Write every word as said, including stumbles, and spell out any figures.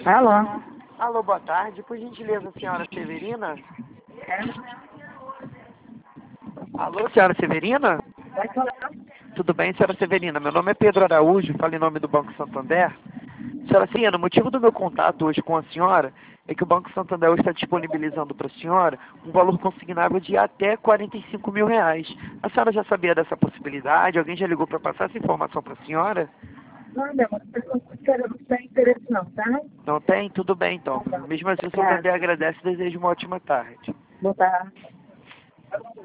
Alô? Alô, boa tarde. Por gentileza, senhora Severina? É? Alô, senhora Severina? Vai falar? Tudo bem, senhora Severina? Meu nome é Pedro Araújo, falo em nome do Banco Santander. Senhora Severina, o motivo do meu contato hoje com a senhora é que o Banco Santander hoje está disponibilizando para a senhora um valor consignável de até quarenta e cinco mil reais. A senhora já sabia dessa possibilidade? Alguém já ligou para passar essa informação para a senhora? Não, meu amor, eu não tenho interesse não, tá? Não tem? Tudo bem, então. Tá bom. Mesmo assim, o Obrigada. Santander agradece e deseja uma ótima tarde. Boa tarde.